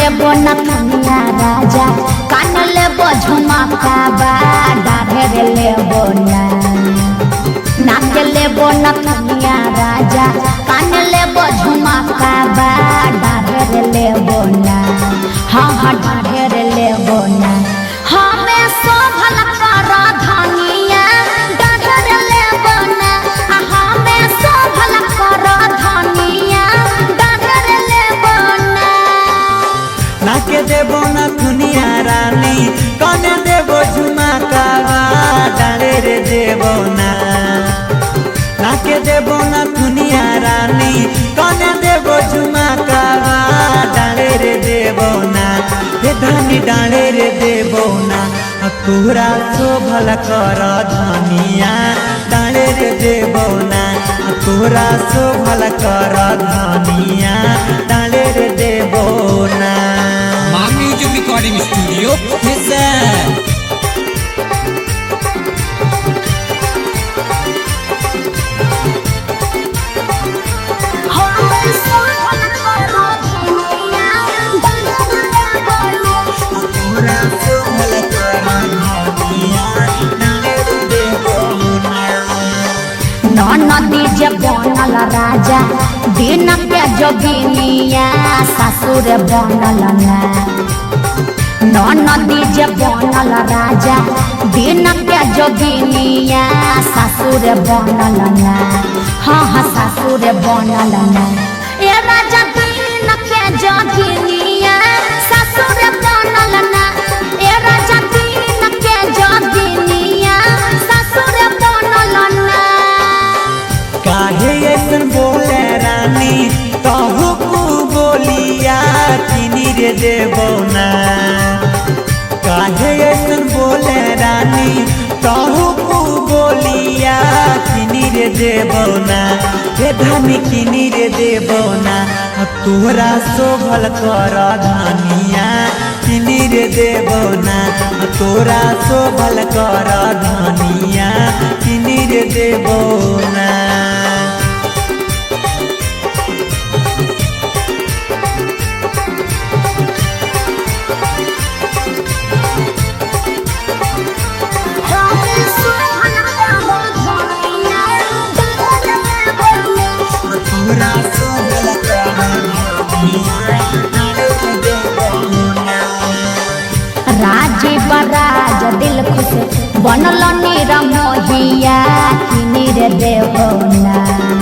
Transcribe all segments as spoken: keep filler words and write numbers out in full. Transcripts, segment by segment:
लेबो नथुनिया राजा कान लेबो झुमका बा डाढ़े लेबो ना नाक लेबो नथुनिया राजा कान लेबो झुमका बा डाढ़े लेबो ना हाँ हाँ डाढ़े लेबो ना हमें शोभल कर धनिया डाढ़े लेबो ना हमें शोभल कर धनिया डाढ़े लेबो ना नाके देबो नथुनिया रानी कने देबो झुमका बा डाले रे देबो ना नाके देबो नथुनिया रानी कने देबो झुमका बा डाले रे देबो ना हे धनी डाले रे देबो ना तोरा शोभल कर धनिया डाले रे देबो ना तोरा शोभल कर धनिया डाले रे देबो ना माँ म्यूजिक रिकॉर्डिंग स्टूडियो हिसार। नदी जे बनल राजा दिन के जोगिनिया ससुर बनल ना नदी जे बनल राजा दिन के जोगिनिया ससुर बनल ना हाँ हाँ ससुर बनल ना ए राजा दिन के जोगिनिया ससुर बनल ना ए राजा दिन के जोगिनिया ससुर बनल ना काहे ऐसन बोले रानी कहू को बोलिया किनी रे देबो ना काहे ऐसन बोले रानी कहू को बोलिया किनी रे देबो ना हे धनी किनी रे देबो ना तोरा शोभल कर धनिया किनी रे देबो ना तोरा शोभल कर धनिया किनी रे देबो ना राजीव राज दिल खुश बनल निरमोहिया किनी रे देबो ना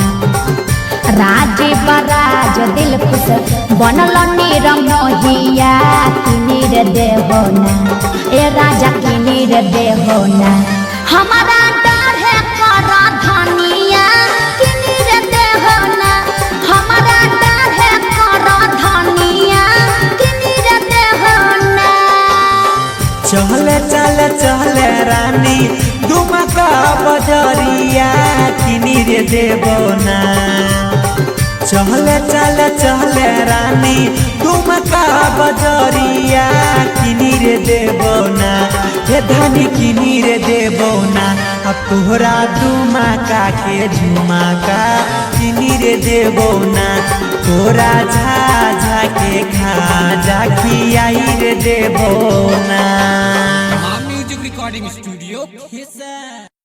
राजीव राज दिल खुश बनल निरमोहिया किनी रे देबो ना ए राजा किनी रे देबो ना हमारा डाढ़े कर धनिया किनी रे देबो ना हमारा डाढ़े कर धनिया किनी रे देबो ना चले चले चले रानी दुमका बजरिया किनी रे देबो ना चले चले चले रानी दुमका बजरिया किनी रे देबो ना हे धनी किनी रे देबो ना अब तोहरा दुमका के झुमका किनी रे देबो ना तोरा झा झा के खा जा खियाई रे देबो ना माँ म्यूजिक रिकॉर्डिंग स्टूडियो हिसार।